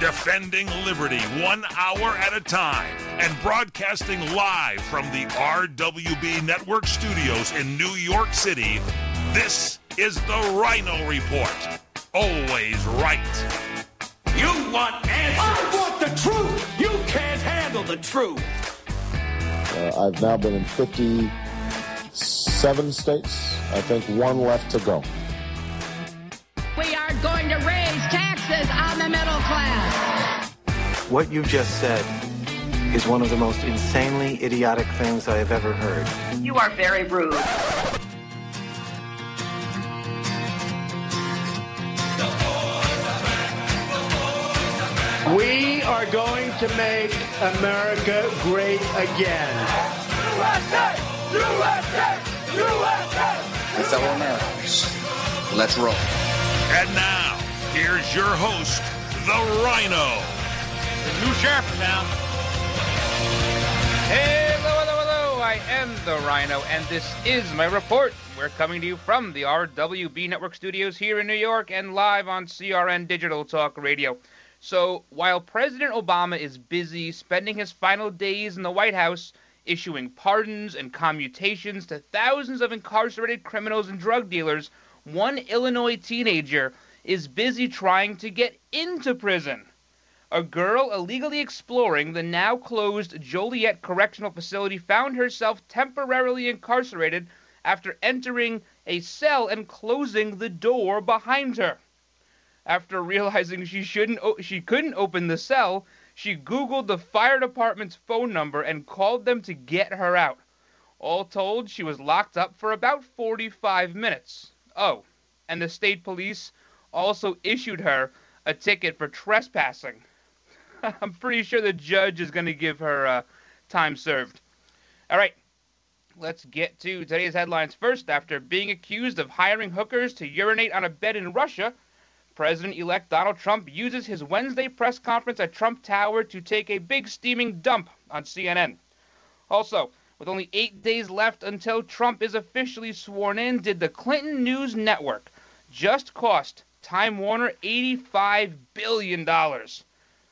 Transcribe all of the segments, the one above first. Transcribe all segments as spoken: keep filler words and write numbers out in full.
defending liberty one hour at a time and broadcasting live from the R W B Network studios in New York City. This is the Rhino Report. Always right. You want answers. I want the truth. You can't handle the truth. Uh, I've now been in fifty-seven states. I think one left to go. We are going to raise taxes on the middle class. What you just said is one of the most insanely idiotic things I have ever heard. You are very rude. We are going to make America great again. U S A! U S A! U S A! My fellow Americans, let's roll. And now, here's your host, the Rhino. The new sheriff in town. Hello, hello, hello. I am the Rhino, and this is my report. We're coming to you from the R W B Network studios here in New York and live on C R N Digital Talk Radio. So, while President Obama is busy spending his final days in the White House issuing pardons and commutations to thousands of incarcerated criminals and drug dealers, one Illinois teenager is busy trying to get into prison. A girl illegally exploring the now-closed Joliet Correctional Facility found herself temporarily incarcerated after entering a cell and closing the door behind her. After realizing she shouldn't, she couldn't open the cell, she Googled the fire department's phone number and called them to get her out. All told, she was locked up for about forty-five minutes. Oh, and the state police also issued her a ticket for trespassing. I'm pretty sure the judge is going to give her uh, time served. All right, let's get to today's headlines first. After being accused of hiring hookers to urinate on a bed in Russia, President-elect Donald Trump uses his Wednesday press conference at Trump Tower to take a big steaming dump on C N N. Also, with only eight days left until Trump is officially sworn in, did the Clinton News Network just cost Time Warner eighty-five billion dollars?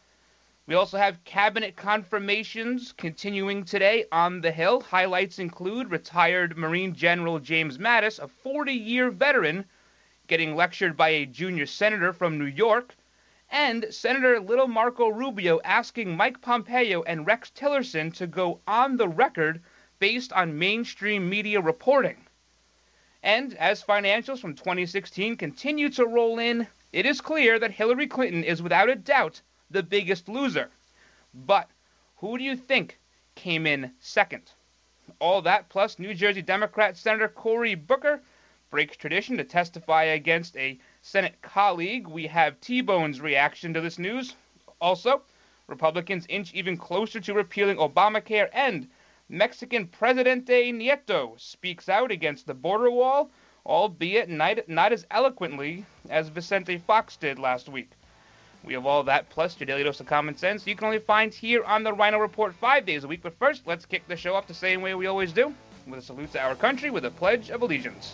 We also have cabinet confirmations continuing today on the Hill. Highlights include retired Marine General James Mattis, a forty-year veteran, getting lectured by a junior senator from New York, and Senator Little Marco Rubio asking Mike Pompeo and Rex Tillerson to go on the record based on mainstream media reporting. And as financials from twenty sixteen continue to roll in, it is clear that Hillary Clinton is without a doubt the biggest loser. But who do you think came in second? All that plus New Jersey Democrat Senator Cory Booker breaks tradition to testify against a Senate colleague. We have T-Bone's reaction to this news. Also, Republicans inch even closer to repealing Obamacare, and Mexican Presidente Nieto speaks out against the border wall, albeit not, not as eloquently as Vicente Fox did last week. We have all that plus your daily dose of common sense you can only find here on the Rhino Report five days a week. But first, let's kick the show off the same way we always do, with a salute to our country with a Pledge of Allegiance.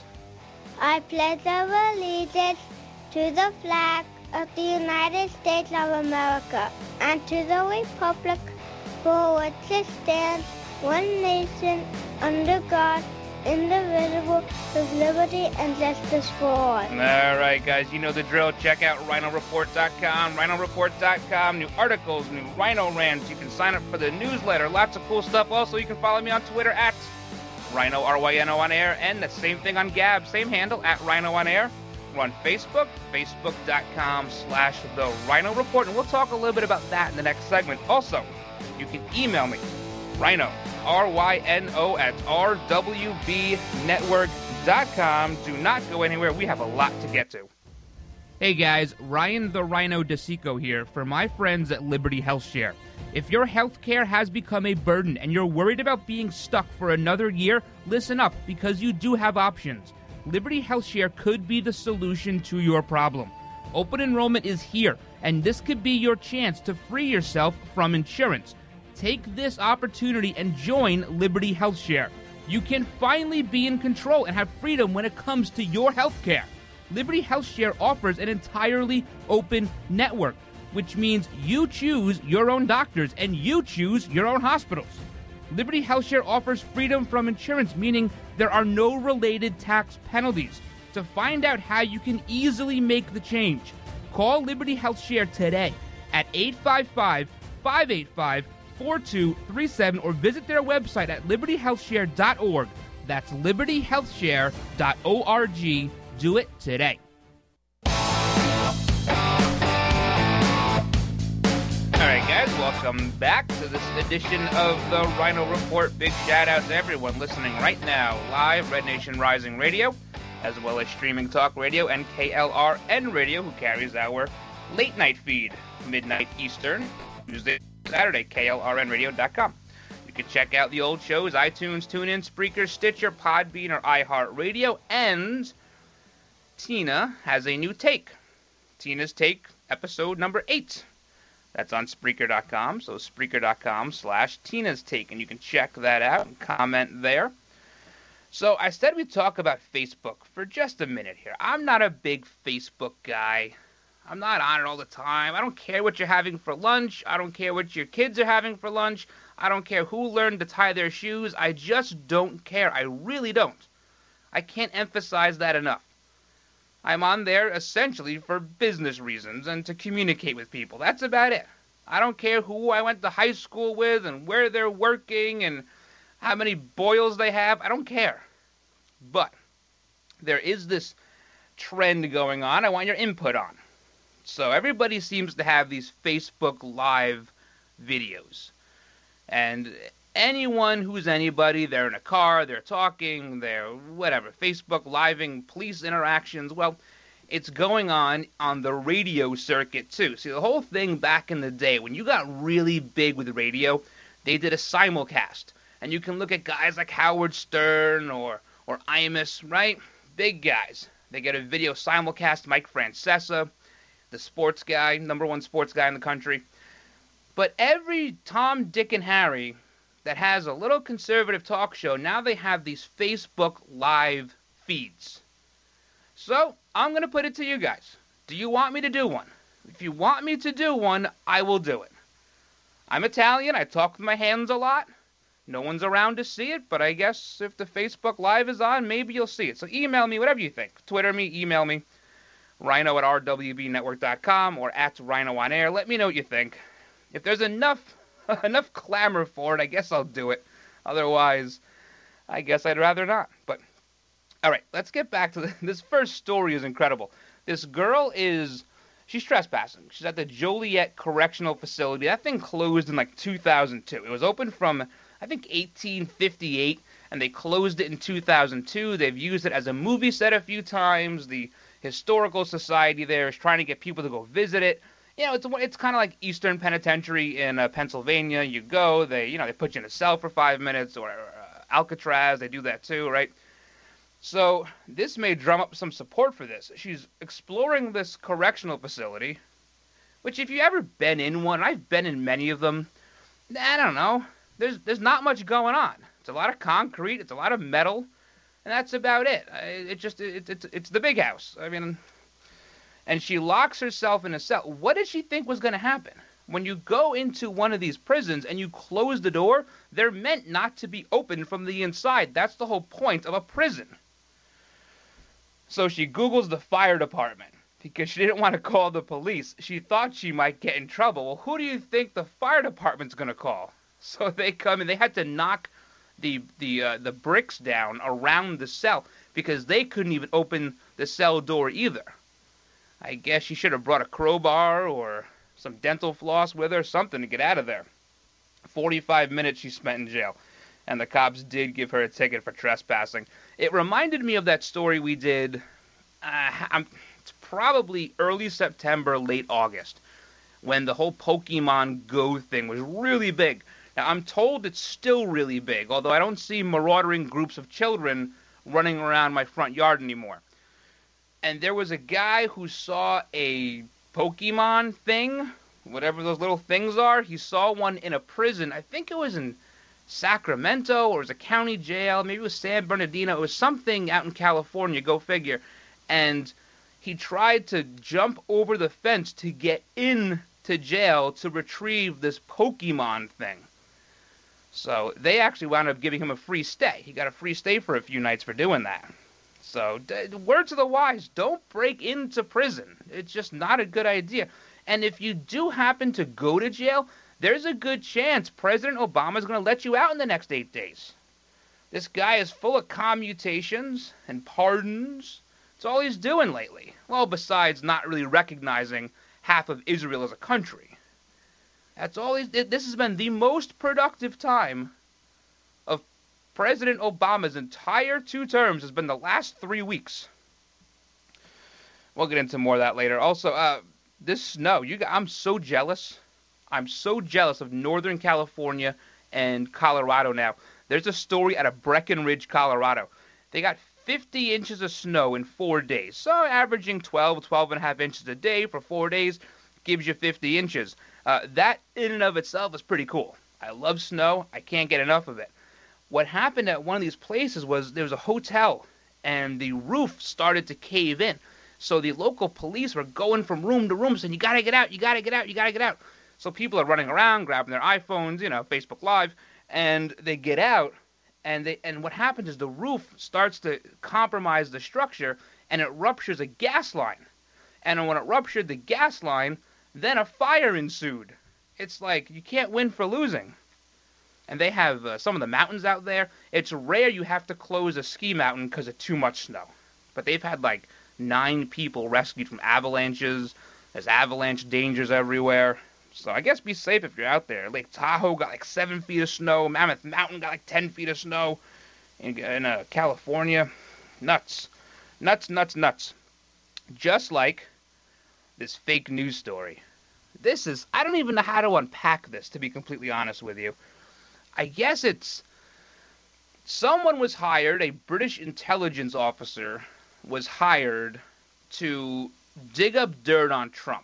I pledge of allegiance to the flag of the United States of America and to the republic for which it stands, one nation, under God, indivisible, with liberty and justice for all. All right, guys, you know the drill. Check out Rhino Report dot com, Rhino Report dot com, new articles, new Rhino rants. You can sign up for the newsletter, lots of cool stuff. Also, you can follow me on Twitter at Rhino, R Y N O on air, and the same thing on Gab, same handle, at Rhino on air. We're on Facebook, facebook dot com slash The Rhino Report, and we'll talk a little bit about that in the next segment. Also, you can email me, Rhino, R Y N O, at R W B network dot com. Do not go anywhere. We have a lot to get to. Hey guys, Ryan the Rhino DeSico here for my friends at Liberty HealthShare. If your healthcare has become a burden and you're worried about being stuck for another year, listen up, because you do have options. Liberty HealthShare could be the solution to your problem. Open enrollment is here, and this could be your chance to free yourself from insurance. Take this opportunity and join Liberty HealthShare. You can finally be in control and have freedom when it comes to your healthcare. Liberty HealthShare offers an entirely open network. which means you choose your own doctors and you choose your own hospitals. Liberty HealthShare offers freedom from insurance, meaning there are no related tax penalties. To find out how you can easily make the change, call Liberty HealthShare today at eight five five, five eight five, four two three seven or visit their website at liberty health share dot org. That's liberty health share dot org. Do it today. All right, guys, welcome back to this edition of the Rhino Report. Big shout out to everyone listening right now, live, Red Nation Rising Radio, as well as Streaming Talk Radio and K L R N Radio, who carries our late night feed, midnight Eastern, Tuesday, Saturday, K L R N radio dot com. You can check out the old shows, iTunes, TuneIn, Spreaker, Stitcher, Podbean, or iHeartRadio, and Tina has a new take. Tina's Take, episode number eight. That's on Spreaker dot com, so Spreaker dot com slash Tina's Take, and you can check that out and comment there. So I said we'd talk about Facebook for just a minute here. I'm not a big Facebook guy. I'm not on it all the time. I don't care what you're having for lunch. I don't care what your kids are having for lunch. I don't care who learned to tie their shoes. I just don't care. I really don't. I can't emphasize that enough. I'm on there essentially for business reasons and to communicate with people. That's about it. I don't care who I went to high school with and where they're working and how many boils they have. I don't care. But there is this trend going on I want your input on. So everybody seems to have these Facebook Live videos. And anyone who's anybody, they're in a car, they're talking, they're whatever, Facebook Living police interactions. Well, it's going on on the radio circuit too. See, the whole thing back in the day, when you got really big with radio, they did a simulcast. And you can look at guys like Howard Stern or, or Imus, right? Big guys. They get a video simulcast, Mike Francesa, the sports guy, number one sports guy in the country. But every Tom, Dick, and Harry that has a little conservative talk show, now they have these Facebook Live feeds. So, I'm going to put it to you guys. Do you want me to do one? If you want me to do one, I will do it. I'm Italian. I talk with my hands a lot. No one's around to see it, but I guess if the Facebook Live is on, maybe you'll see it. So email me, whatever you think. Twitter me, email me. Rhino at R W B network dot com or at Rhino on Air. Let me know what you think. If there's enough enough clamor for it, I guess I'll do it. Otherwise, I guess I'd rather not. But, all right, let's get back to the, this first story is incredible. This girl is, she's trespassing. She's at the Joliet Correctional Facility. That thing closed in like two thousand two. It was open from, I think, eighteen fifty-eight, and they closed it in two thousand two. They've used it as a movie set a few times. The Historical Society there is trying to get people to go visit it. You know, it's it's kind of like Eastern Penitentiary in uh, Pennsylvania. You go, they you know they put you in a cell for five minutes, or uh, Alcatraz, they do that too, right? So this may drum up some support for this. She's exploring this correctional facility, which if you've ever been in one, I've been in many of them, I don't know, there's there's not much going on. It's a lot of concrete, it's a lot of metal, and that's about it. It just it, it, it's the big house. I mean, and she locks herself in a cell. What did she think was going to happen? When you go into one of these prisons and you close the door, they're meant not to be opened from the inside. That's the whole point of a prison. So she Googles the fire department because she didn't want to call the police. She thought she might get in trouble. Well, who do you think the fire department's going to call? So they come and they had to knock the the uh, the bricks down around the cell because they couldn't even open the cell door either. I guess she should have brought a crowbar or some dental floss with her, something to get out of there. forty-five minutes she spent in jail, and the cops did give her a ticket for trespassing. It reminded me of that story we did, uh, I'm, it's probably early September, late August, when the whole Pokemon Go thing was really big. Now, I'm told it's still really big, although I don't see marauding groups of children running around my front yard anymore. And there was a guy who saw a Pokemon thing, whatever those little things are. He saw one in a prison. I think it was in Sacramento or it was a county jail. Maybe it was San Bernardino. It was something out in California, go figure. And he tried to jump over the fence to get in to jail to retrieve this Pokemon thing. So they actually wound up giving him a free stay. He got a free stay for a few nights for doing that. So, d- word to the wise, don't break into prison. It's just not a good idea. And if you do happen to go to jail, there's a good chance President Obama is going to let you out in the next eight days. This guy is full of commutations and pardons. It's all he's doing lately. Well, besides not really recognizing half of Israel as a country. That's all he's... This has been the most productive time of President Obama's entire two terms has been the last three weeks. We'll get into more of that later. Also, uh, this snow, you, I'm so jealous. I'm so jealous of Northern California and Colorado now. There's a story out of Breckenridge, Colorado. They got fifty inches of snow in four days. So averaging twelve, twelve and a half inches a day for four days gives you fifty inches. Uh, that in and of itself is pretty cool. I love snow. I can't get enough of it. What happened at one of these places was there was a hotel and the roof started to cave in. So the local police were going from room to room saying, you got to get out, you got to get out, you got to get out. So people are running around, grabbing their iPhones, you know, Facebook Live, and they get out. And they and what happens is the roof starts to compromise the structure, and it ruptures a gas line. And when it ruptured the gas line, then a fire ensued. It's like you can't win for losing. And they have uh, some of the mountains out there. It's rare you have to close a ski mountain because of too much snow. But they've had like nine people rescued from avalanches. There's avalanche dangers everywhere. So I guess be safe if you're out there. Lake Tahoe got like seven feet of snow. Mammoth Mountain got like ten feet of snow. In, in uh, California, nuts. Nuts, nuts, nuts. Just like this fake news story. This is, I don't even know how to unpack this, to be completely honest with you. I guess it's, someone was hired, a British intelligence officer was hired to dig up dirt on Trump.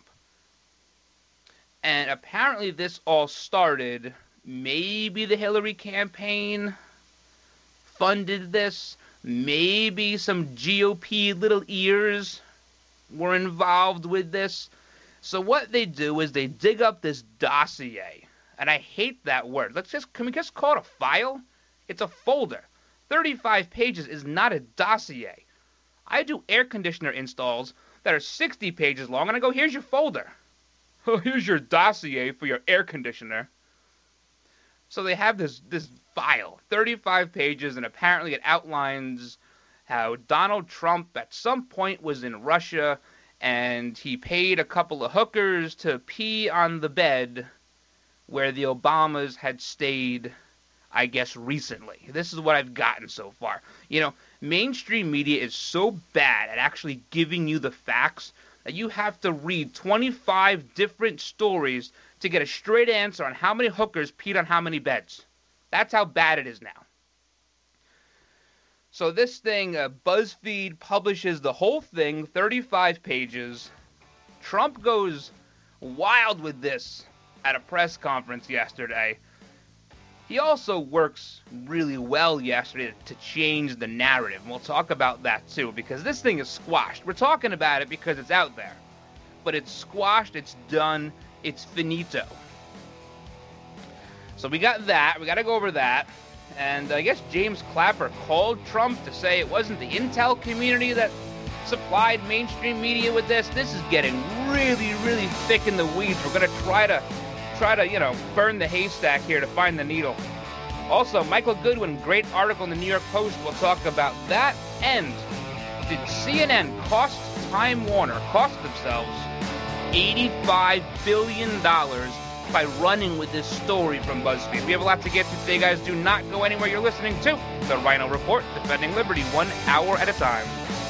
And apparently this all started, maybe the Hillary campaign funded this, maybe some G O P little ears were involved with this. So what they do is they dig up this dossier, and I hate that word. Let's just, can we just call it a file? It's a folder. thirty-five pages is not a dossier. I do air conditioner installs that are sixty pages long, and I go, here's your folder. Oh, here's your dossier for your air conditioner. So they have this this file, thirty-five pages, and apparently it outlines how Donald Trump at some point was in Russia, and he paid a couple of hookers to pee on the bed where the Obamas had stayed, I guess, recently. This is what I've gotten so far. You know, mainstream media is so bad at actually giving you the facts that you have to read twenty-five different stories to get a straight answer on how many hookers peed on how many beds. That's how bad it is now. So this thing, uh, BuzzFeed publishes the whole thing, thirty-five pages. Trump goes wild with this at a press conference yesterday. He also works really well yesterday to change the narrative, and we'll talk about that too, because this thing is squashed. We're talking about it because it's out there, but it's squashed, it's done, it's finito. So we got that, we got to go over that, and I guess James Clapper called Trump to say it wasn't the intel community that supplied mainstream media with this. This is getting really, really thick in the weeds. We're going to try to try to, you know, burn the haystack here to find the needle. Also, Michael Goodwin, great article in the New York Post. We'll talk about that. And did C N N cost Time Warner, cost themselves eighty-five billion dollars by running with this story from BuzzFeed? We have a lot to get to today, guys. Do not go anywhere. You're listening to The Rhino Report, defending liberty one hour at a time.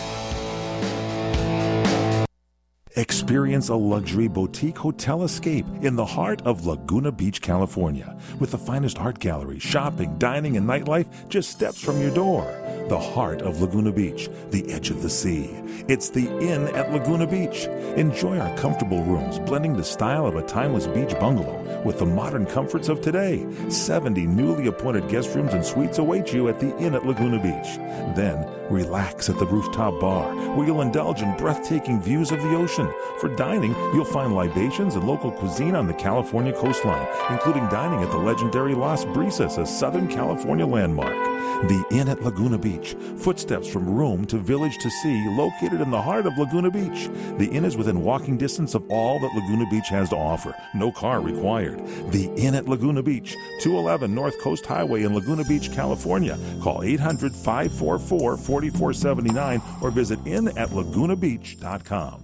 Experience a luxury boutique hotel escape in the heart of Laguna Beach, California, with the finest art gallery, shopping, dining, and nightlife just steps from your door. the heart of Laguna Beach, the edge of the sea. It's the Inn at Laguna Beach. Enjoy our comfortable rooms, blending the style of a timeless beach bungalow with the modern comforts of today. seventy newly appointed guest rooms and suites await you at the Inn at Laguna Beach. Then, relax at the rooftop bar, where you'll indulge in breathtaking views of the ocean. For dining, you'll find libations and local cuisine on the California coastline, including dining at the legendary Las Brisas, a Southern California landmark. The Inn at Laguna Beach, footsteps from room to village to sea, located in the heart of Laguna Beach. The Inn is within walking distance of all that Laguna Beach has to offer. No car required. The Inn at Laguna Beach, two eleven North Coast Highway in Laguna Beach, California. Call eight hundred, five four four, four four seven nine or visit inn at laguna beach dot com.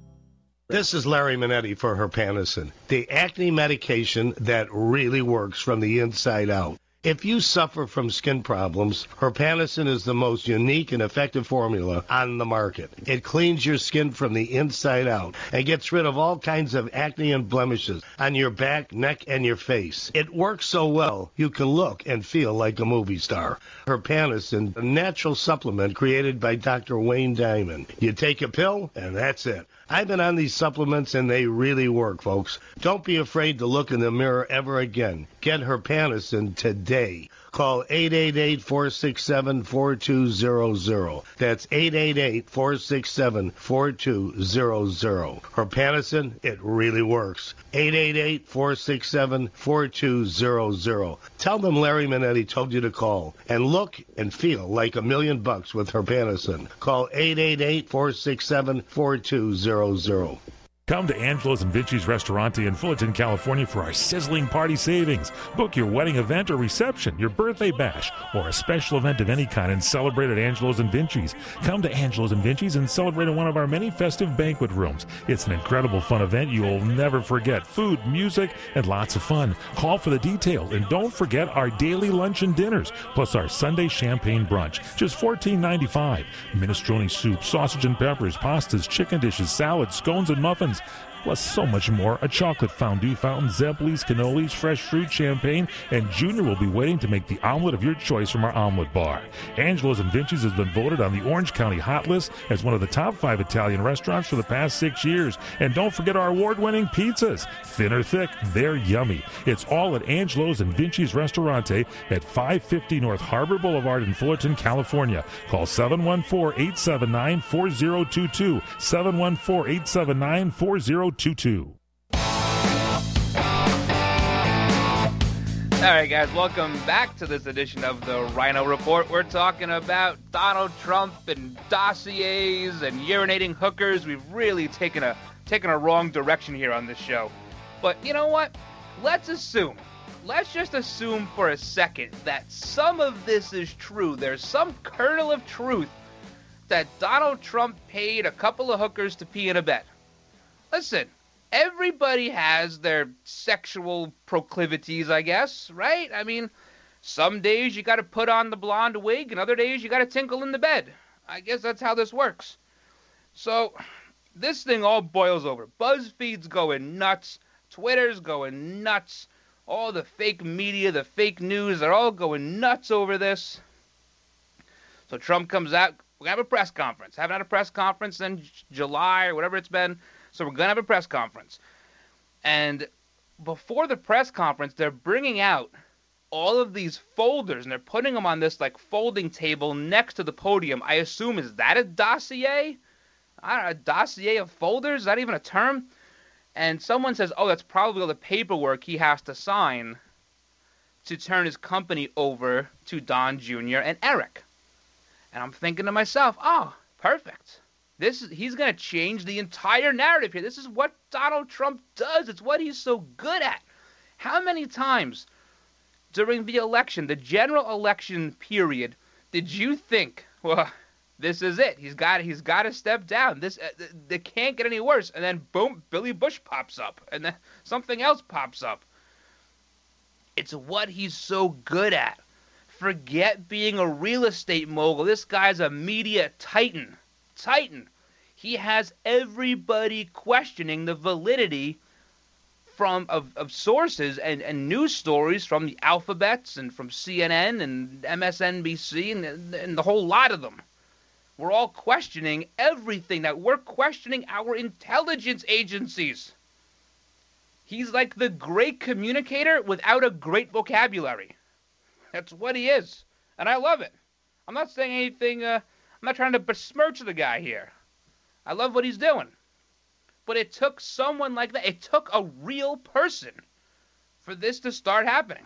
This is Larry Minetti for Herpanasin, the acne medication that really works from the inside out. If you suffer from skin problems, Herpanasin is the most unique and effective formula on the market. It cleans your skin from the inside out and gets rid of all kinds of acne and blemishes on your back, neck, and your face. It works so well, you can look and feel like a movie star. Herpanasin, a natural supplement created by Doctor Wayne Diamond. You take a pill, and that's it. I've been on these supplements, and they really work, folks. Don't be afraid to look in the mirror ever again. Get Herpanasin today. Call eight eight eight, four six seven, four two zero zero. That's eight eight eight, four six seven, four two zero zero. Herpanasin, it really works. eight eight eight, four six seven, four two zero zero. Tell them Larry Minetti told you to call and look and feel like a million bucks with Herpanasin. Call eight eight eight, four six seven, four two zero zero. Come to Angelo's and Vinci's Restaurante in Fullerton, California for our sizzling party savings. Book your wedding event or reception, your birthday bash, or a special event of any kind and celebrate at Angelo's and Vinci's. Come to Angelo's and Vinci's and celebrate in one of our many festive banquet rooms. It's an incredible fun event you'll never forget. Food, music, and lots of fun. Call for the details, and don't forget our daily lunch and dinners, plus our Sunday champagne brunch. Just fourteen ninety-five. Minestrone soup, sausage and peppers, pastas, chicken dishes, salads, scones, and muffins. Plus so much more, a chocolate fondue fountain, Zeppelis, cannolis, fresh fruit, champagne, and Junior will be waiting to make the omelet of your choice from our omelet bar. Angelo's and Vinci's has been voted on the Orange County Hot List as one of the top five Italian restaurants for the past six years. And don't forget our award-winning pizzas. Thin or thick, they're yummy. It's all at Angelo's and Vinci's Restaurante at five fifty North Harbor Boulevard in Fullerton, California. Call seven one four, eight seven nine, four zero two two, seven one four, eight seven nine, four zero two two. All right, guys, welcome back to this edition of the Rhino Report. We're talking about Donald Trump and dossiers and urinating hookers. We've really taken a taken a wrong direction here on this show. But you know what? Let's assume, let's just assume for a second that some of this is true. There's some kernel of truth that Donald Trump paid a couple of hookers to pee in a bed. Listen, everybody has their sexual proclivities, I guess, right? I mean, some days you got to put on the blonde wig, and other days you got to tinkle in the bed. I guess that's how this works. So, this thing all boils over. BuzzFeed's going nuts. Twitter's going nuts. All the fake media, the fake news, they're all going nuts over this. So Trump comes out. We're going to have a press conference. Haven't had a press conference in July or whatever it's been. So we're going to have a press conference. And before the press conference, they're bringing out all of these folders, and they're putting them on this, like, folding table next to the podium. I assume, is that a dossier? I don't know, a dossier of folders? Is that even a term? And someone says, oh, that's probably all the paperwork he has to sign to turn his company over to Don Junior and Eric. And I'm thinking to myself, oh, perfect. This is, he's going to change the entire narrative here. This is what Donald Trump does. It's what he's so good at. How many times during the election, the general election period, did you think, well, this is it. He's got he's got to step down. This uh, they can't get any worse. And then boom, Billy Bush pops up, and then something else pops up. It's what he's so good at. Forget being a real estate mogul. This guy's a media titan. Titan. He has everybody questioning the validity from of, of sources and, and news stories from the alphabets and from C N N and M S N B C and, and the whole lot of them. We're all questioning everything. That we're questioning our intelligence agencies. He's like the great communicator without a great vocabulary. That's what he is. And I love it. I'm not saying anything, uh, I'm not trying to besmirch the guy here. I love what he's doing. But it took someone like that, it took a real person for this to start happening.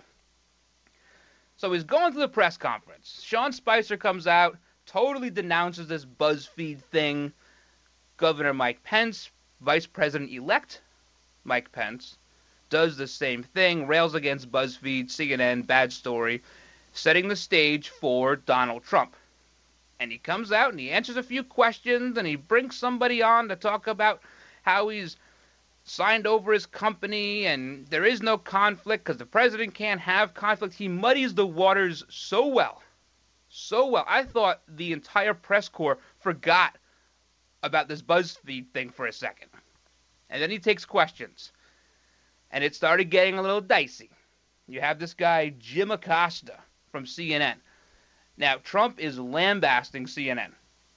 So he's going to the press conference. Sean Spicer comes out, totally denounces this BuzzFeed thing. Governor Mike Pence, Vice President-elect Mike Pence, does the same thing, rails against BuzzFeed, C N N, bad story, setting the stage for Donald Trump. And he comes out and he answers a few questions and he brings somebody on to talk about how he's signed over his company and there is no conflict because the president can't have conflict. He muddies the waters so well. So well. I thought the entire press corps forgot about this BuzzFeed thing for a second. And then he takes questions. And it started getting a little dicey. You have this guy, Jim Acosta from C N N. Now, Trump is lambasting C N N.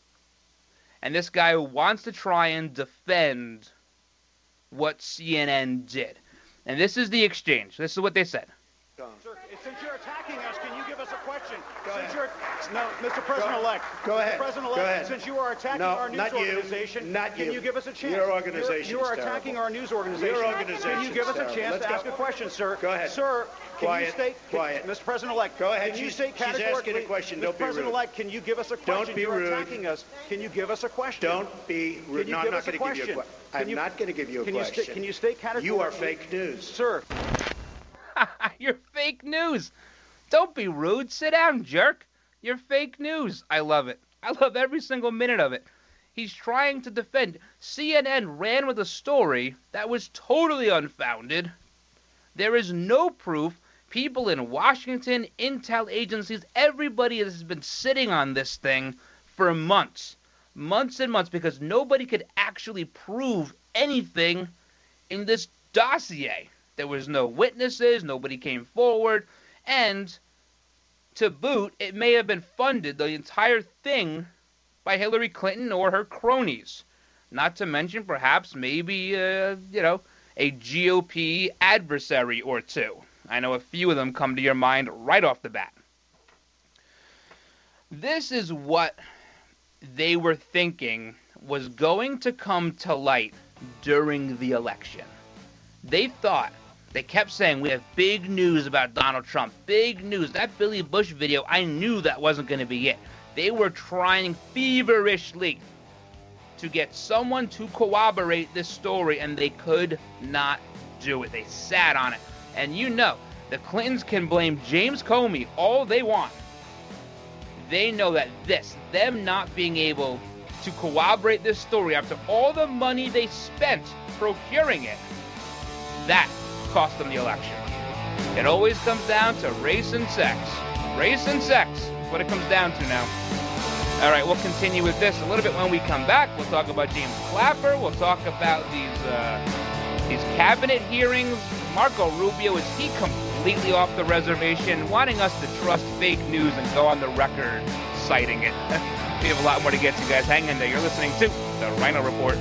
And this guy wants to try and defend what C N N did. And this is the exchange. This is what they said. Sir, since you're attacking us, can you give us a question? Go since ahead. You're, no, Mister President-elect. Go ahead. Mister President-elect, since you are attacking no, our news not organization, you. Not can you. you give us a chance? Your organization You are is attacking terrible. our news organization. Your organization Can you give us a is chance Let's to go. ask a question, sir? Go ahead. Sir, can Quiet. you state, can, Quiet. Mister President-elect, Go ahead. Can you She's- state she's asking categorically, a question. Mister Don't be rude. President-elect, can you give us a question? Don't be You're rude. attacking us. Can you give us a question? Don't be rude. Can you No, I'm give not us a going to give you a question? question. Can I'm you- not going to give you a can you question. sta- can you state categorically? You are fake news. Sir. You're fake news. Don't be rude. Sit down, jerk. You're fake news. I love it. I love every single minute of it. He's trying to defend. C N N ran with a story that was totally unfounded. There is no proof. People in Washington, intel agencies, everybody has been sitting on this thing for months. Months and months because nobody could actually prove anything in this dossier. There was no witnesses, nobody came forward, and to boot, it may have been funded, the entire thing, by Hillary Clinton or her cronies. Not to mention, perhaps, maybe, uh, you know, a G O P adversary or two. I know a few of them come to your mind right off the bat. This is what they were thinking was going to come to light during the election. They thought, they kept saying, we have big news about Donald Trump. Big news. That Billy Bush video, I knew that wasn't going to be it. They were trying feverishly to get someone to corroborate this story, and they could not do it. They sat on it. And you know, the Clintons can blame James Comey all they want. They know that this, them not being able to corroborate this story after all the money they spent procuring it, that cost them the election. It always comes down to race and sex. Race and sex is what it comes down to now. All right, we'll continue with this a little bit when we come back. We'll talk about James Clapper. We'll talk about these uh, these cabinet hearings. Marco Rubio, is he completely off the reservation, wanting us to trust fake news and go on the record citing it? We have a lot more to get to, guys. Hang in there. You're listening to The Rhino Report.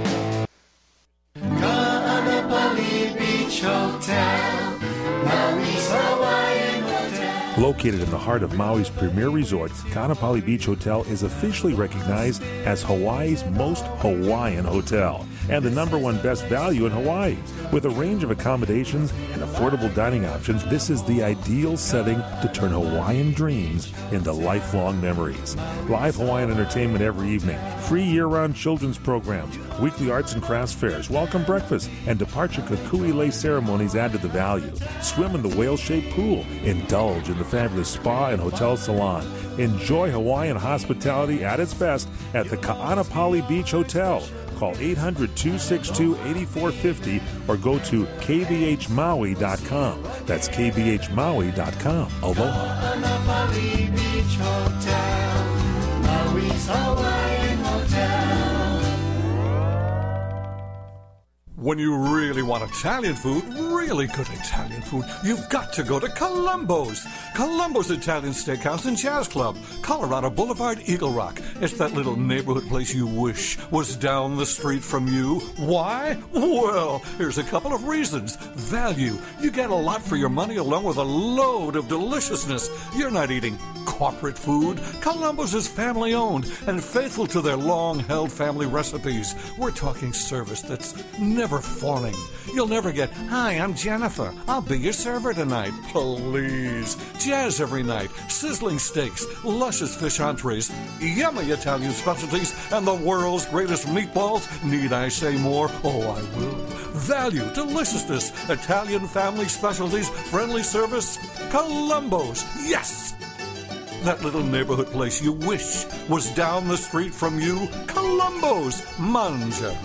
Kaanapali Beach Hotel, Maui's Hawaiian Hotel. Located in the heart of Maui's premier resort, Kaanapali Beach Hotel is officially recognized as Hawaii's most Hawaiian hotel and the number one best value in Hawaii. With a range of accommodations and affordable dining options, this is the ideal setting to turn Hawaiian dreams into lifelong memories. Live Hawaiian entertainment every evening, free year-round children's programs, weekly arts and crafts fairs, welcome breakfast, and departure kukui lei ceremonies add to the value. Swim in the whale-shaped pool, indulge in the fabulous spa and hotel salon. Enjoy Hawaiian hospitality at its best at the Kaanapali Beach Hotel. Call eight hundred, two six two, eight four five zero or go to k b h maui dot com. That's k b h maui dot com. Aloha. Kaanapali Beach Hotel, Maui's Hawaiian Hotel. When you really want Italian food, really good Italian food, you've got to go to Columbo's. Columbo's Italian Steakhouse and Jazz Club, Colorado Boulevard, Eagle Rock. It's that little neighborhood place you wish was down the street from you. Why? Well, here's a couple of reasons. Value. You get a lot for your money along with a load of deliciousness. You're not eating corporate food. Columbo's is family-owned and faithful to their long-held family recipes. We're talking service that's never fawning. You'll never get, "Hi, I'm Jennifer. I'll be your server tonight." Please. Jazz every night. Sizzling steaks, luscious fish entrees, yummy Italian specialties, and the world's greatest meatballs. Need I say more? Oh, I will. Value, deliciousness, Italian family specialties, friendly service. Columbo's. Yes! That little neighborhood place you wish was down the street from you. Columbo's. Mangia.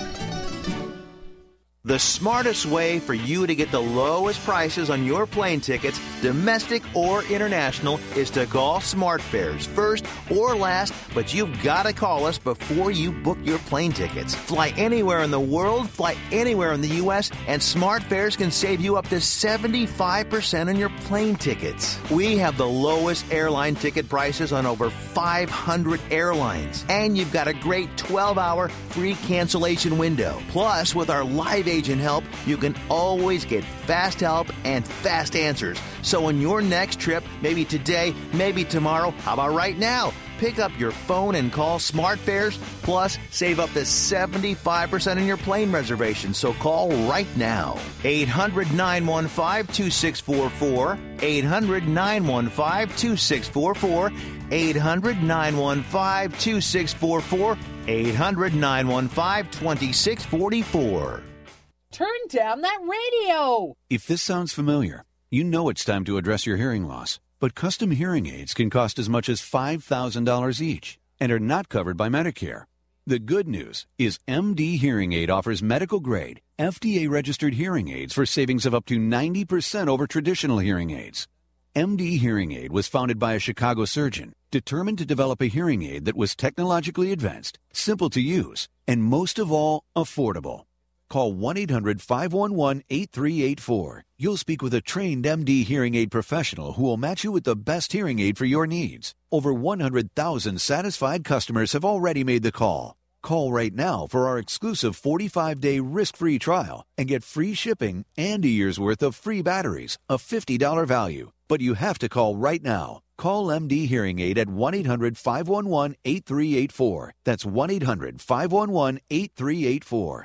The smartest way for you to get the lowest prices on your plane tickets, domestic or international, is to call SmartFares first or last, but you've got to call us before you book your plane tickets. Fly anywhere in the world, fly anywhere in the U S, and SmartFares can save you up to seventy-five percent on your plane tickets. We have the lowest airline ticket prices on over five hundred airlines, and you've got a great twelve-hour free cancellation window. Plus, with our live agent help, you can always get fast help and fast answers. So on your next trip, maybe today, maybe tomorrow, how about right now? Pick up your phone and call SmartFares, plus save up to seventy-five percent on your plane reservation. So call right now. eight hundred, nine one five, two six four four, eight hundred, nine one five, two six four four, eight hundred, nine one five, two six four four, eight hundred, nine one five, two six four four. Turn down that radio! If this sounds familiar, you know it's time to address your hearing loss. But custom hearing aids can cost as much as five thousand dollars each and are not covered by Medicare. The good news is M D Hearing Aid offers medical-grade, F D A-registered hearing aids for savings of up to ninety percent over traditional hearing aids. M D Hearing Aid was founded by a Chicago surgeon determined to develop a hearing aid that was technologically advanced, simple to use, and most of all, affordable. Call one eight hundred, five one one, eight three eight four. You'll speak with a trained M D hearing aid professional who will match you with the best hearing aid for your needs. Over one hundred thousand satisfied customers have already made the call. Call right now for our exclusive forty-five day risk-free trial and get free shipping and a year's worth of free batteries, a fifty dollars value. But you have to call right now. Call M D Hearing Aid at one eight hundred, five one one, eight three eight four. That's one eight hundred, five one one, eight three eight four.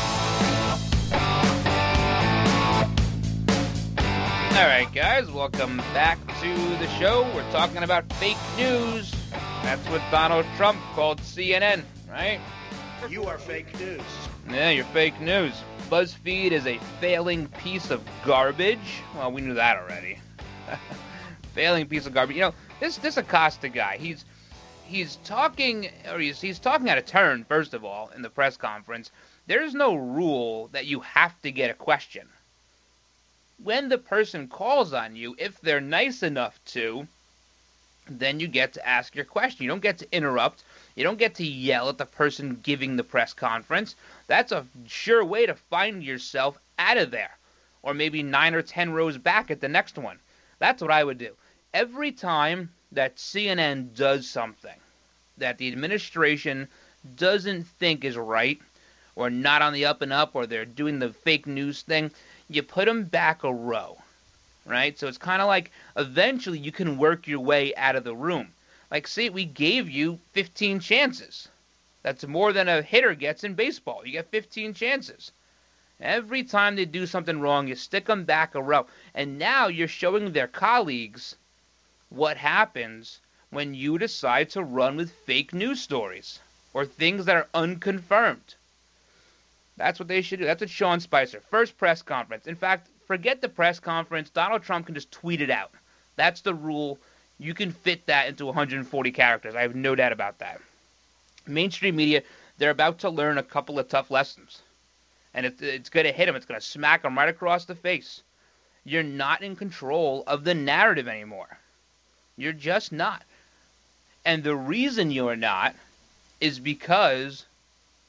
All right, guys, welcome back to the show. We're talking about fake news. That's what Donald Trump called C N N, right? You are fake news. Yeah, you're fake news. BuzzFeed is a failing piece of garbage. Well, we knew that already. Failing piece of garbage. You know, this this Acosta guy, he's he's talking, or he's he's talking out of turn. First of all, in the press conference, there's no rule that you have to get a question. When the person calls on you, if they're nice enough to, then you get to ask your question. You don't get to interrupt. You don't get to yell at the person giving the press conference. That's a sure way to find yourself out of there, or maybe nine or ten rows back at the next one. That's what I would do. Every time that C N N does something that the administration doesn't think is right, or not on the up and up, or they're doing the fake news thing, you put them back a row, right? So it's kind of like eventually you can work your way out of the room. Like, see, we gave you fifteen chances. That's more than a hitter gets in baseball. You get fifteen chances. Every time they do something wrong, you stick them back a row. And now you're showing their colleagues what happens when you decide to run with fake news stories or things that are unconfirmed. That's what they should do. That's what Sean Spicer, first press conference. In fact, forget the press conference. Donald Trump can just tweet it out. That's the rule. You can fit that into one hundred forty characters. I have no doubt about that. Mainstream media, they're about to learn a couple of tough lessons. And it, it's going to hit them. It's going to smack them right across the face. You're not in control of the narrative anymore. You're just not. And the reason you're not is because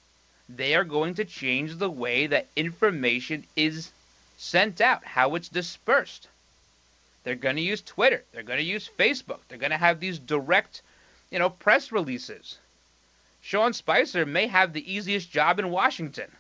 they are going to change the way that information is sent out, how it's dispersed. They're going to use Twitter. They're going to use Facebook. They're going to have these direct, you know, press releases. Sean Spicer may have the easiest job in Washington.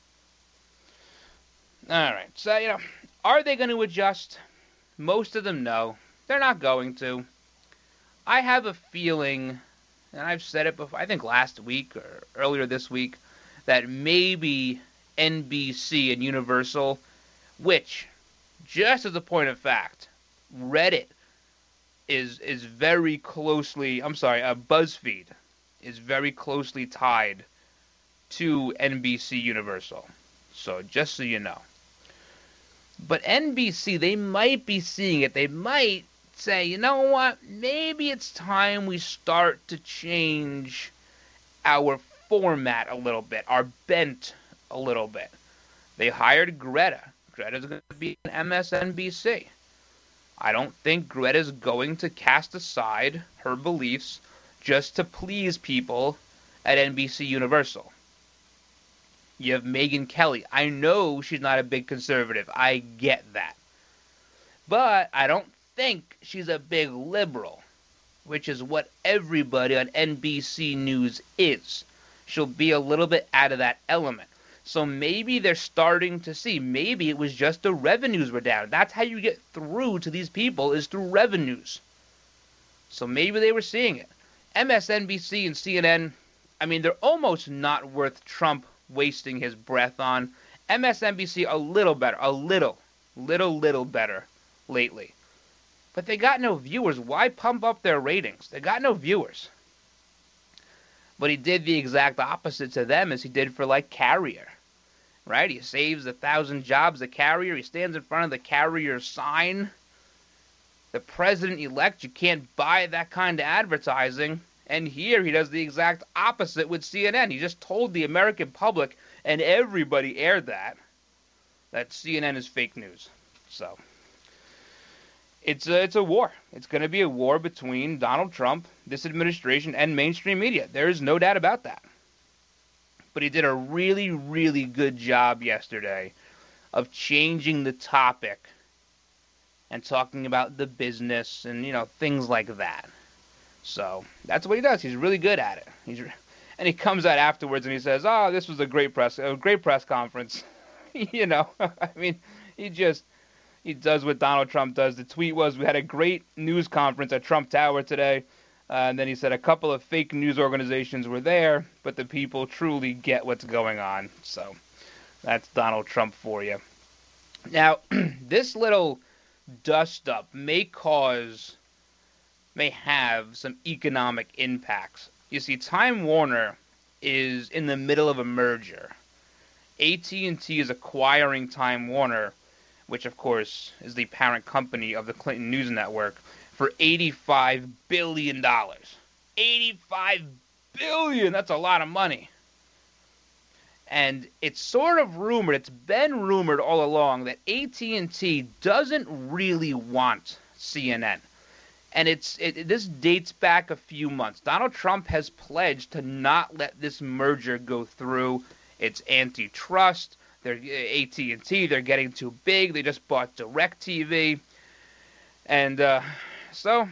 All right. So, you know, are they going to adjust? Most of them, no. They're not going to. I have a feeling, and I've said it before, I think last week or earlier this week, that maybe N B C and Universal, which, just as a point of fact, Reddit is is very closely, I'm sorry, uh, BuzzFeed is very closely tied to N B C Universal. So just so you know. But N B C, they might be seeing it. They might say, you know what, maybe it's time we start to change our format a little bit, our bent a little bit. They hired Greta. Greta's going to be on M S N B C. I don't think Greta's going to cast aside her beliefs just to please people at N B C Universal. You have Megyn Kelly. I know she's not a big conservative. I get that. But I don't think she's a big liberal, which is what everybody on N B C News is. She'll be a little bit out of that element. So maybe they're starting to see, maybe it was just the revenues were down. That's how you get through to these people, is through revenues. So maybe they were seeing it. M S N B C and C N N, I mean, they're almost not worth Trump wasting his breath on. M S N B C, a little better, a little, little, little better lately. But they got no viewers. Why pump up their ratings? They got no viewers. But he did the exact opposite to them as he did for, like, Carrier. Right? He saves a thousand jobs at Carrier. He stands in front of the Carrier sign. The president-elect, you can't buy that kind of advertising. And here he does the exact opposite with C N N. He just told the American public, and everybody aired that, that C N N is fake news. So, it's a, it's a war. It's going to be a war between Donald Trump, this administration, and mainstream media. There is no doubt about that. But he did a really, really good job yesterday of changing the topic and talking about the business and, you know, things like that. So that's what he does. He's really good at it. He's, and he comes out afterwards and he says, "Oh, this was a great press, a great press conference." You know, I mean, he just he does what Donald Trump does. The tweet was, "We had a great news conference at Trump Tower today." Uh, and then he said a couple of fake news organizations were there, but the people truly get what's going on. So that's Donald Trump for you. Now, this little dust-up may cause, may have some economic impacts. You see, Time Warner is in the middle of a merger. A T and T is acquiring Time Warner, which, of course, is the parent company of the Clinton News Network, for eighty-five billion dollars. eighty-five billion dollars! That's a lot of money. And it's sort of rumored, it's been rumored all along, that A T and T doesn't really want C N N. And it's it, this dates back a few months. Donald Trump has pledged to not let this merger go through. It's antitrust. They're A T and T. They're getting too big. They just bought DirecTV. And uh, so,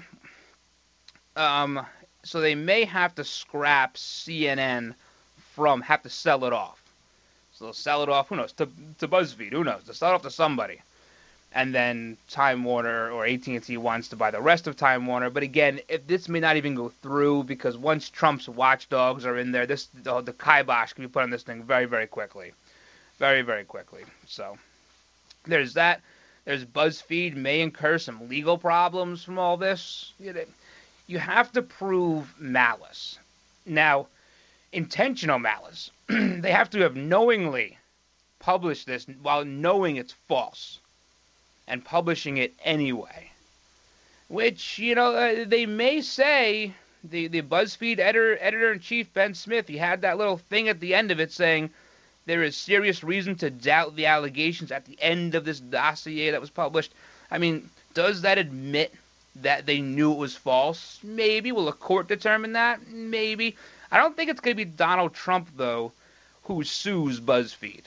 um, so they may have to scrap C N N from, have to sell it off. So they'll sell it off, who knows, to, to BuzzFeed, who knows, they'll sell it off to somebody. And then Time Warner or A T and T wants to buy the rest of Time Warner. But again, if this may not even go through, because once Trump's watchdogs are in there, this the, the kibosh can be put on this thing very, very quickly. Very, very quickly. So there's that. There's BuzzFeed may incur some legal problems from all this. You have to prove malice. Now, intentional malice. They have to have knowingly published this while knowing it's false and publishing it anyway. Which, you know, they may say, the, the BuzzFeed editor, editor-in-chief, Ben Smith, he had that little thing at the end of it saying, there is serious reason to doubt the allegations at the end of this dossier that was published. I mean, does that admit that they knew it was false? Maybe. Will a court determine that? Maybe. I don't think it's going to be Donald Trump, though, who sues BuzzFeed.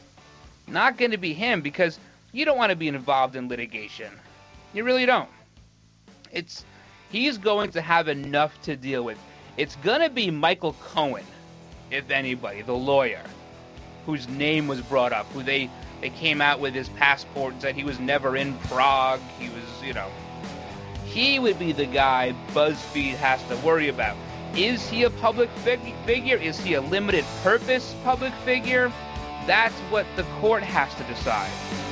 Not going to be him, because you don't want to be involved in litigation. You really don't. It's he's going to have enough to deal with. It's going to be Michael Cohen, if anybody, the lawyer, whose name was brought up, who they, they came out with his passport and said he was never in Prague. He was, you know, he would be the guy BuzzFeed has to worry about. Is he a public fig- figure? Is he a limited purpose public figure? That's what the court has to decide.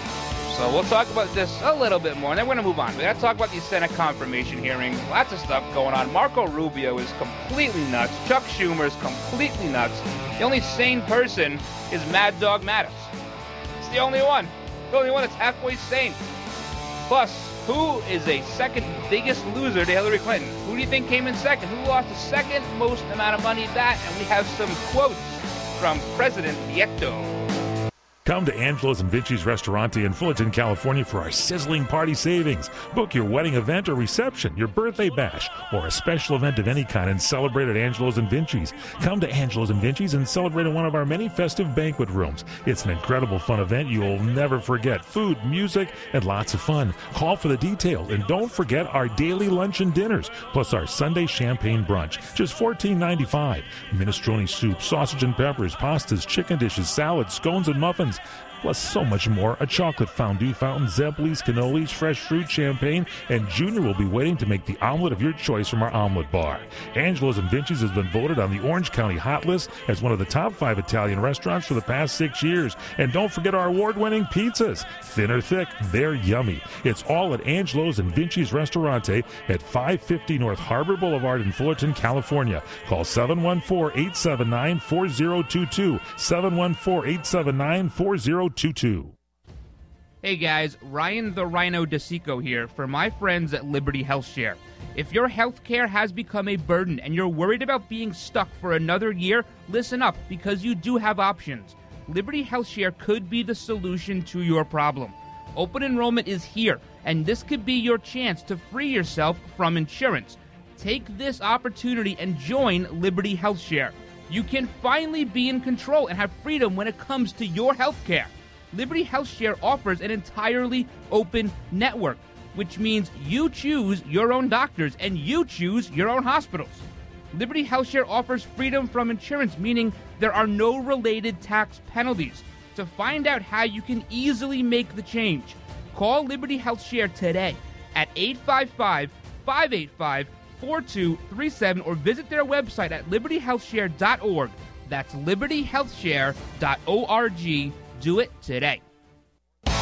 So we'll talk about this a little bit more, and then we're going to move on. We got to talk about these Senate confirmation hearings. Lots of stuff going on. Marco Rubio is completely nuts. Chuck Schumer is completely nuts. The only sane person is Mad Dog Mattis. It's the only one. The only one that's halfway sane. Plus, who is a second biggest loser to Hillary Clinton? Who do you think came in second? Who lost the second most amount of money? That, and we have some quotes from President Nieto. Come to Angelo's and Vinci's Restaurante in Fullerton, California for our sizzling party savings. Book your wedding event or reception, your birthday bash, or a special event of any kind and celebrate at Angelo's and Vinci's. Come to Angelo's and Vinci's and celebrate in one of our many festive banquet rooms. It's an incredible fun event you'll never forget. Food, music, and lots of fun. Call for the details, and don't forget our daily lunch and dinners, plus our Sunday champagne brunch. Just fourteen ninety-five. Minestrone soup, sausage and peppers, pastas, chicken dishes, salads, scones, and muffins. Plus so much more, a chocolate fondue fountain, Zeppelis, cannolis, fresh fruit, champagne, and Junior will be waiting to make the omelet of your choice from our omelet bar. Angelo's and Vinci's has been voted on the Orange County Hot List as one of the top five Italian restaurants for the past six years. And don't forget our award-winning pizzas. Thin or thick, they're yummy. It's all at Angelo's and Vinci's Restaurante at five fifty North Harbor Boulevard in Fullerton, California. Call seven one four, eight seven nine, four zero two two, seven one four, eight seven nine, four zero two two. Hey guys, Ryan the Rhino DeSico here for my friends at Liberty HealthShare. If your health care has become a burden and you're worried about being stuck for another year, listen up, because you do have options. Liberty HealthShare could be the solution to your problem. Open enrollment is here, and this could be your chance to free yourself from insurance. Take this opportunity and join Liberty HealthShare. You can finally be in control and have freedom when it comes to your health care. Liberty HealthShare offers an entirely open network, which means you choose your own doctors and you choose your own hospitals. Liberty HealthShare offers freedom from insurance, meaning there are no related tax penalties. To find out how you can easily make the change, call Liberty HealthShare today at eight five five, five eight five, four two three seven or visit their website at liberty health share dot org. That's liberty health share dot org. Do it today. All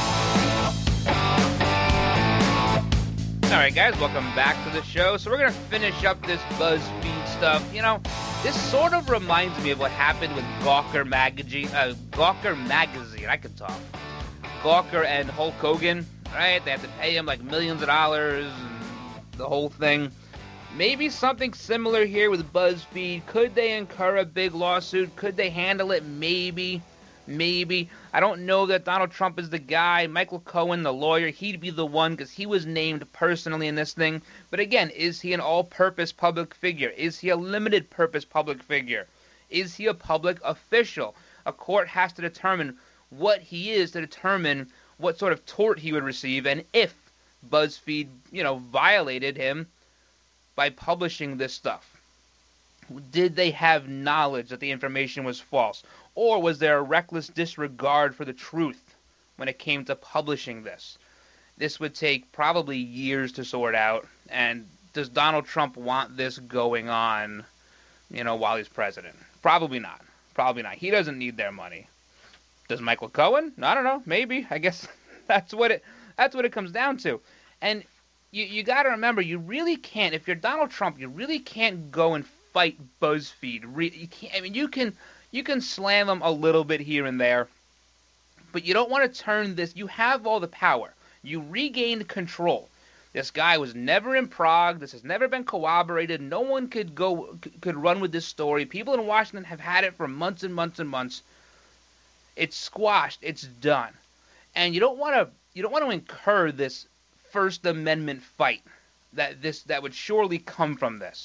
right, guys, welcome back to the show. So we're going to finish up this BuzzFeed stuff. You know, this sort of reminds me of what happened with Gawker Magazine. Uh, Gawker Magazine, I can talk. Gawker and Hulk Hogan, right? They had to pay him like millions of dollars and the whole thing. Maybe something similar here with BuzzFeed. Could they incur a big lawsuit? Could they handle it? Maybe. Maybe. I don't know that Donald Trump is the guy. Michael Cohen, the lawyer, he'd be the one because he was named personally in this thing. But again, is he an all-purpose public figure? Is he a limited-purpose public figure? Is he a public official? A court has to determine what he is to determine what sort of tort he would receive and if BuzzFeed, you know, violated him by publishing this stuff. Did they have knowledge that the information was false? Or was there a reckless disregard for the truth when it came to publishing this? This would take probably years to sort out. And does Donald Trump want this going on, you know, while he's president? Probably not. Probably not. He doesn't need their money. Does Michael Cohen? I don't know. Maybe. I guess that's what it that's what it comes down to. And you you got to remember, you really can't, if you're Donald Trump, you really can't go and fight BuzzFeed. Re- you can't, I mean, you can you can slam them a little bit here and there, but you don't want to turn this. You have all the power. You regained control. This guy was never in Prague. This has never been corroborated. No one could go could run with this story. People in Washington have had it for months and months and months. It's squashed. It's done. And you don't want to you don't want to incur this First Amendment fight that this that would surely come from this.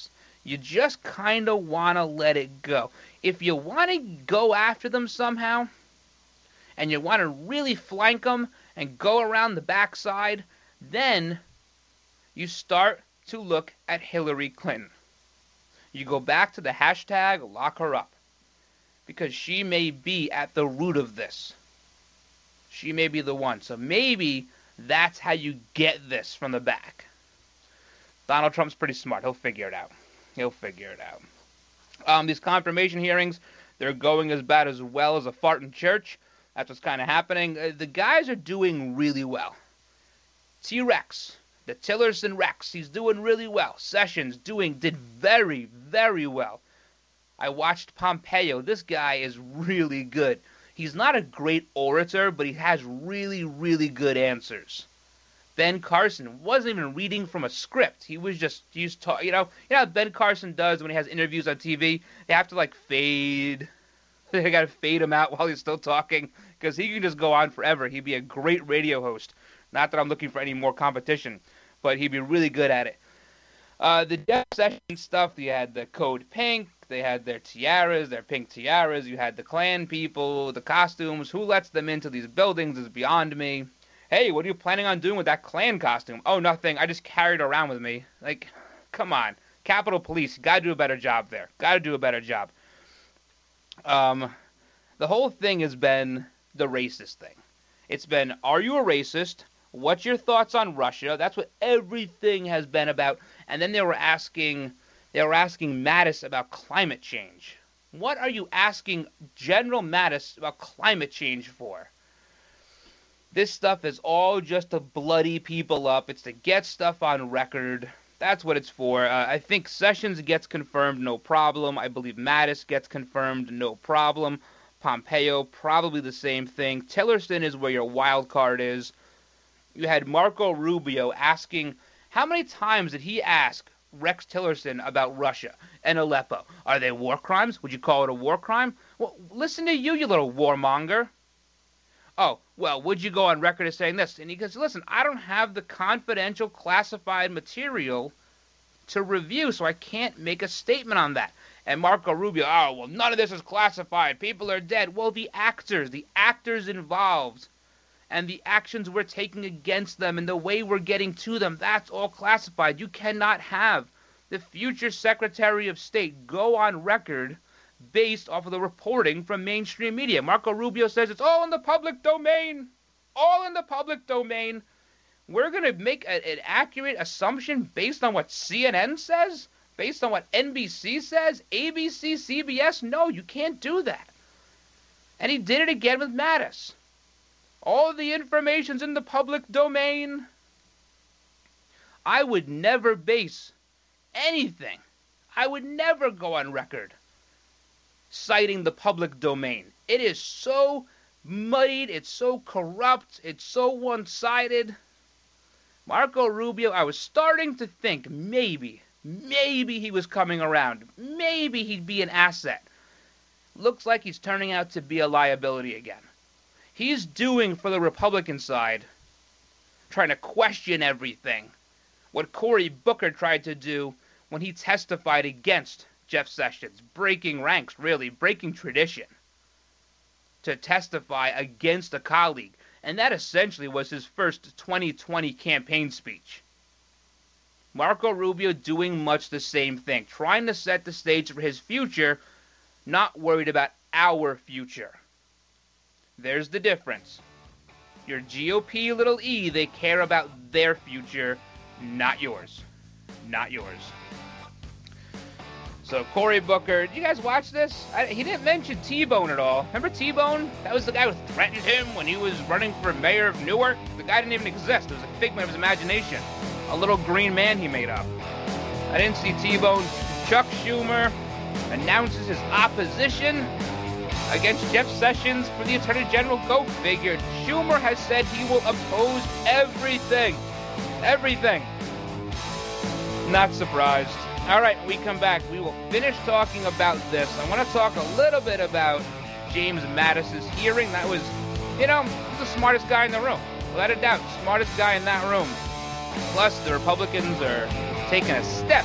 you just kind of want to let it go. If you want to go after them somehow, and you want to really flank them and go around the backside, then you start to look at Hillary Clinton. You go back to the hashtag lock her up, because she may be at the root of this. She may be the one. So maybe that's how you get this from the back. Donald Trump's pretty smart. He'll figure it out. He'll figure it out. Um, these confirmation hearings, they're going as bad as well as a fart in church. That's what's kind of happening. Uh, the guys are doing really well. T-Rex, the Tillerson Rex, he's doing really well. Sessions doing, did very, very well. I watched Pompeo. This guy is really good. He's not a great orator, but he has really, really good answers. Ben Carson wasn't even reading from a script. He was just, he was ta- you know, you know how Ben Carson does when he has interviews on T V? They have to, like, fade. They got to fade him out while he's still talking, because he can just go on forever. He'd be a great radio host. Not that I'm looking for any more competition, but he'd be really good at it. Uh, the Jeff Sessions stuff, you had the Code Pink, they had their tiaras, their pink tiaras, you had the Klan people, the costumes. Who lets them into these buildings is beyond me. Hey, what are you planning on doing with that Klan costume? Oh, nothing. I just carried it around with me. Like, come on. Capitol Police, got to do a better job there. Got to do a better job. Um, the whole thing has been the racist thing. It's been, are you a racist? What's your thoughts on Russia? That's what everything has been about. And then they were asking, they were asking Mattis about climate change. What are you asking General Mattis about climate change for? This stuff is all just to bloody people up. It's to get stuff on record. That's what it's for. Uh, I think Sessions gets confirmed, no problem. I believe Mattis gets confirmed, no problem. Pompeo, probably the same thing. Tillerson is where your wild card is. You had Marco Rubio asking, how many times did he ask Rex Tillerson about Russia and Aleppo? Are they war crimes? Would you call it a war crime? Well, listen to you, you little warmonger. Oh, well, would you go on record as saying this? And he goes, listen, I don't have the confidential classified material to review, so I can't make a statement on that. And Marco Rubio, oh, well, none of this is classified. People are dead. Well, the actors, the actors involved, and the actions we're taking against them and the way we're getting to them, that's all classified. You cannot have the future Secretary of State go on record based off of the reporting from mainstream media. Marco Rubio says it's all in the public domain. All in the public domain. We're going to make a, an accurate assumption based on what C N N says? Based on what N B C says? A B C, C B S? No, you can't do that. And he did it again with Mattis. All of the information's in the public domain. I would never base anything. I would never go on record citing the public domain. It is so muddied, it's so corrupt, it's so one-sided. Marco Rubio, I was starting to think maybe, maybe he was coming around. Maybe he'd be an asset. Looks like he's turning out to be a liability again. He's doing for the Republican side, trying to question everything, what Cory Booker tried to do when he testified against Jeff Sessions, breaking ranks, really, breaking tradition, to testify against a colleague. And that essentially was his first twenty twenty campaign speech. Marco Rubio doing much the same thing, trying to set the stage for his future, not worried about our future. There's the difference. Your G O P little e, they care about their future, not yours. Not yours. So, Cory Booker, did you guys watch this? I, he didn't mention T-Bone at all. Remember T-Bone? That was the guy who threatened him when he was running for mayor of Newark. The guy didn't even exist. It was a figment of his imagination. A little green man he made up. I didn't see T-Bone. Chuck Schumer announces his opposition against Jeff Sessions for the Attorney General. Go figure. Schumer has said he will oppose everything. Everything. Not surprised. All right, when we come back, we will finish talking about this. I want to talk a little bit about James Mattis's hearing. That was, you know, he's the smartest guy in the room. Without a doubt, smartest guy in that room. Plus, the Republicans are taking a step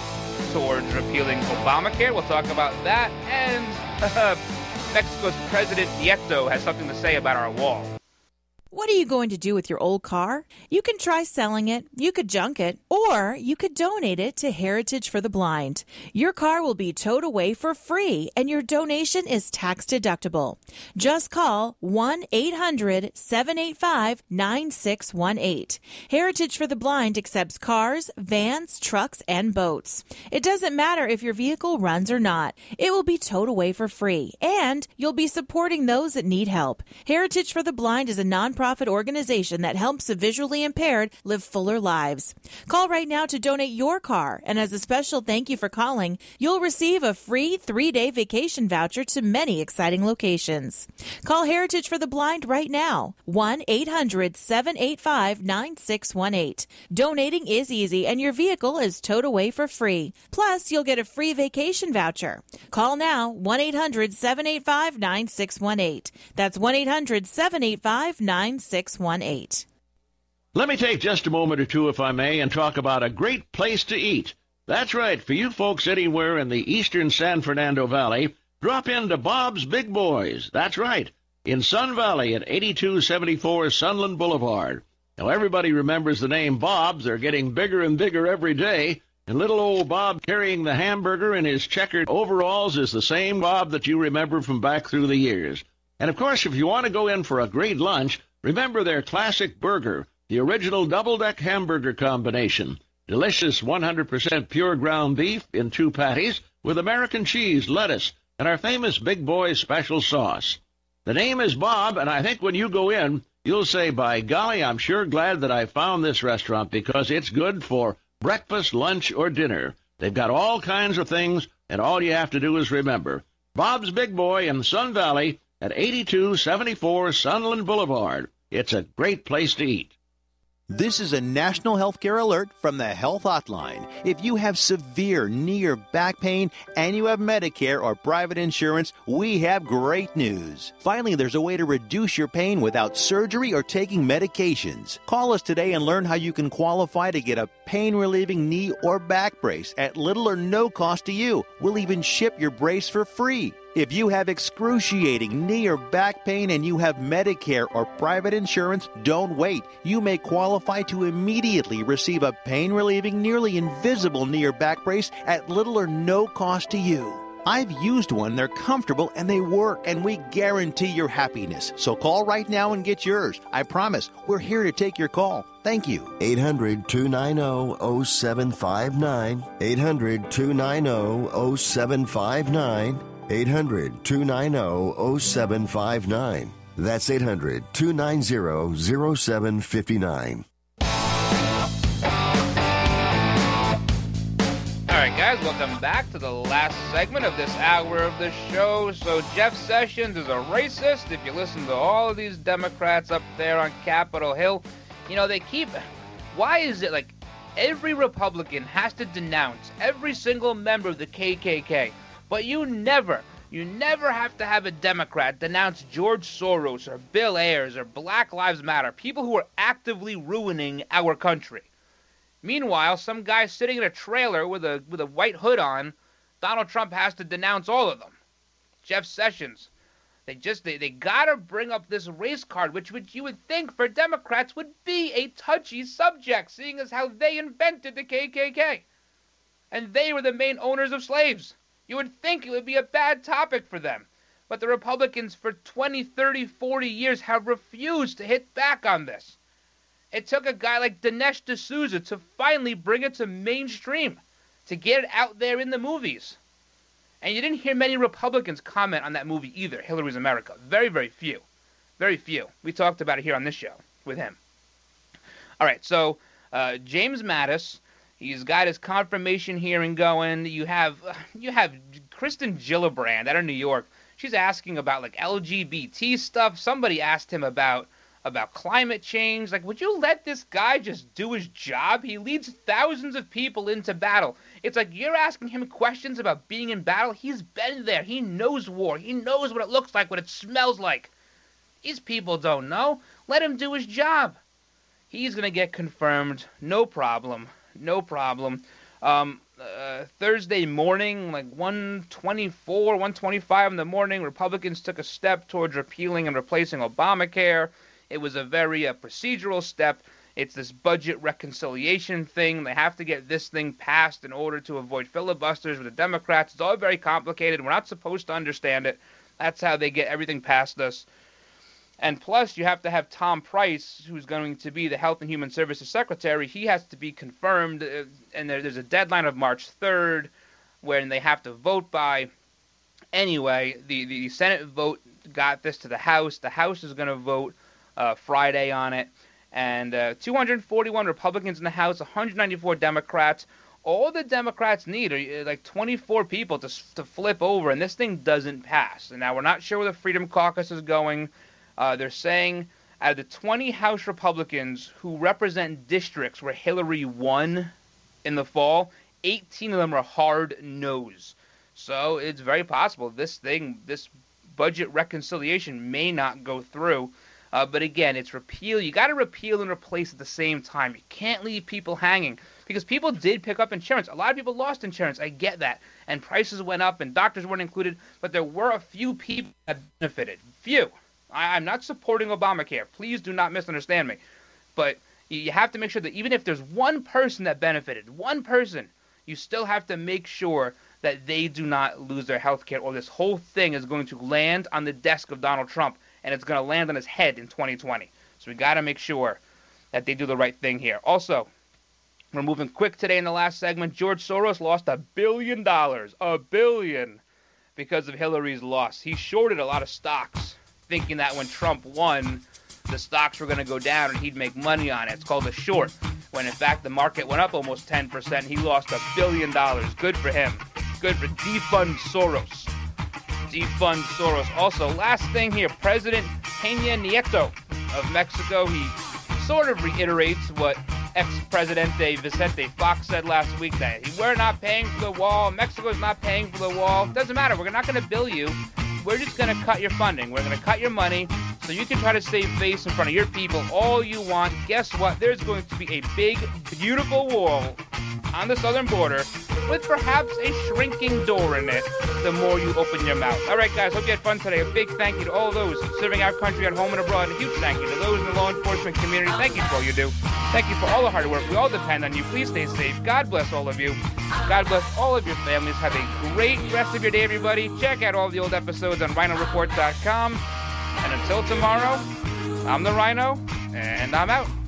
towards repealing Obamacare. We'll talk about that. And uh, Mexico's President Nieto has something to say about our wall. What are you going to do with your old car? You can try selling it, you could junk it, or you could donate it to Heritage for the Blind. Your car will be towed away for free, and your donation is tax deductible. Just call one eight hundred seven eight five nine six one eight. Heritage for the Blind accepts cars, vans, trucks, and boats. It doesn't matter if your vehicle runs or not. It will be towed away for free, and you'll be supporting those that need help. Heritage for the Blind is a nonprofit Profit organization that helps the visually impaired live fuller lives. Call right now to donate your car, and as a special thank you for calling, you'll receive a free three-day vacation voucher to many exciting locations. Call Heritage for the Blind right now, one eight hundred seven eight five nine six one eight. Donating is easy, and your vehicle is towed away for free. Plus, you'll get a free vacation voucher. Call now, one eight hundred seven eight five nine six one eight. That's one eight hundred seven eight five nine six one eight. Let me take just a moment or two, if I may, and talk about a great place to eat. That's right, for you folks anywhere in the eastern San Fernando Valley, drop into Bob's Big Boys. That's right, in Sun Valley at eighty-two seventy-four Sunland Boulevard. Now, everybody remembers the name Bob's. They're getting bigger and bigger every day, and little old Bob carrying the hamburger in his checkered overalls is the same Bob that you remember from back through the years. And, of course, if you want to go in for a great lunch, remember their classic burger, the original double-deck hamburger combination. Delicious one hundred percent pure ground beef in two patties with American cheese, lettuce, and our famous Big Boy special sauce. The name is Bob, and I think when you go in, you'll say, by golly, I'm sure glad that I found this restaurant because it's good for breakfast, lunch, or dinner. They've got all kinds of things, and all you have to do is remember. Bob's Big Boy in Sun Valley at eighty-two seventy-four Sunland Boulevard. It's a great place to eat. This is a national healthcare alert from the Health Hotline. If you have severe knee or back pain and you have Medicare or private insurance, we have great news. Finally, there's a way to reduce your pain without surgery or taking medications. Call us today and learn how you can qualify to get a pain-relieving knee or back brace at little or no cost to you. We'll even ship your brace for free. If you have excruciating knee or back pain and you have Medicare or private insurance, don't wait. You may qualify to immediately receive a pain-relieving, nearly invisible knee or back brace at little or no cost to you. I've used one, they're comfortable, and they work, and we guarantee your happiness. So call right now and get yours. I promise, we're here to take your call. Thank you. eight hundred two nine zero zero seven five nine. eight hundred two nine zero zero seven five nine. eight hundred two nine zero zero seven five nine. That's eight hundred two nine zero zero seven five nine. All right, guys, welcome back to the last segment of this hour of the show. So Jeff Sessions is a racist. If you listen to all of these Democrats up there on Capitol Hill, you know, they keep... Why is it like every Republican has to denounce every single member of the K K K, but you never, you never have to have a Democrat denounce George Soros or Bill Ayers or Black Lives Matter, people who are actively ruining our country? Meanwhile, some guy sitting in a trailer with a with a white hood on, Donald Trump has to denounce all of them. Jeff Sessions. They just they, they gotta bring up this race card, which which you would think for Democrats would be a touchy subject, seeing as how they invented the K K K. And they were the main owners of slaves. You would think it would be a bad topic for them. But the Republicans for twenty, thirty, forty years have refused to hit back on this. It took a guy like Dinesh D'Souza to finally bring it to mainstream, to get it out there in the movies. And you didn't hear many Republicans comment on that movie either, Hillary's America. Very, very few. Very few. We talked about it here on this show with him. All right, so uh, James Mattis, he's got his confirmation hearing going. You have uh, you have Kristen Gillibrand out of New York. She's asking about like L G B T stuff. Somebody asked him about about climate change. Like, would you let this guy just do his job? He leads thousands of people into battle. It's like you're asking him questions about being in battle. He's been there. He knows war. He knows what it looks like, what it smells like. These people don't know. Let him do his job. He's going to get confirmed. No problem. No problem. Um, uh, uh, Thursday morning, like one twenty-four, one twenty-five in the morning, Republicans took a step towards repealing and replacing Obamacare. It was a very uh, procedural step. It's this budget reconciliation thing. They have to get this thing passed in order to avoid filibusters with the Democrats. It's all very complicated. We're not supposed to understand it. That's how they get everything past us. And plus, you have to have Tom Price, who's going to be the Health and Human Services Secretary. He has to be confirmed, uh, and there, there's a deadline of March third when they have to vote by. Anyway, the, the Senate vote got this to the House. The House is going to vote uh, Friday on it. And uh, two hundred forty-one Republicans in the House, one hundred ninety-four Democrats. All the Democrats need are like twenty-four people to, to flip over, and this thing doesn't pass. And now we're not sure where the Freedom Caucus is going. Uh, they're saying out of the twenty House Republicans who represent districts where Hillary won in the fall, eighteen of them are hard no's. So it's very possible this thing, this budget reconciliation may not go through. Uh, but again, it's repeal. You got to repeal and replace at the same time. You can't leave people hanging because people did pick up insurance. A lot of people lost insurance. I get that. And prices went up and doctors weren't included. But there were a few people that benefited. Few. I, I'm not supporting Obamacare. Please do not misunderstand me. But you have to make sure that even if there's one person that benefited, one person, you still have to make sure that they do not lose their health care, or this whole thing is going to land on the desk of Donald Trump, and it's going to land on his head in twenty twenty. So we got to make sure that they do the right thing here. Also, we're moving quick today in the last segment. George Soros lost a billion dollars, a billion, because of Hillary's loss. He shorted a lot of stocks, thinking that when Trump won, the stocks were going to go down and he'd make money on it. It's called a short, when in fact the market went up almost ten percent. He lost a billion dollars. Good for him. Good for defund Soros. Defund Soros. Also, last thing here, President Peña Nieto of Mexico, he sort of reiterates what ex-Presidente Vicente Fox said last week, that we're not paying for the wall, Mexico's not paying for the wall. Doesn't matter, we're not going to bill you. We're just going to cut your funding. We're going to cut your money so you can try to save face in front of your people all you want. Guess what? There's going to be a big, beautiful wall on the southern border with perhaps a shrinking door in it the more you open your mouth. All right, guys, hope you had fun today. A big thank you to all those serving our country at home and abroad. A huge thank you to those in the law enforcement community. Thank you for all you do. Thank you for all the hard work. We all depend on you. Please stay safe. God bless all of you. God bless all of your families. Have a great rest of your day, everybody. Check out all the old episodes on Rhino Report dot com. And until tomorrow, I'm the Rhino, and I'm out.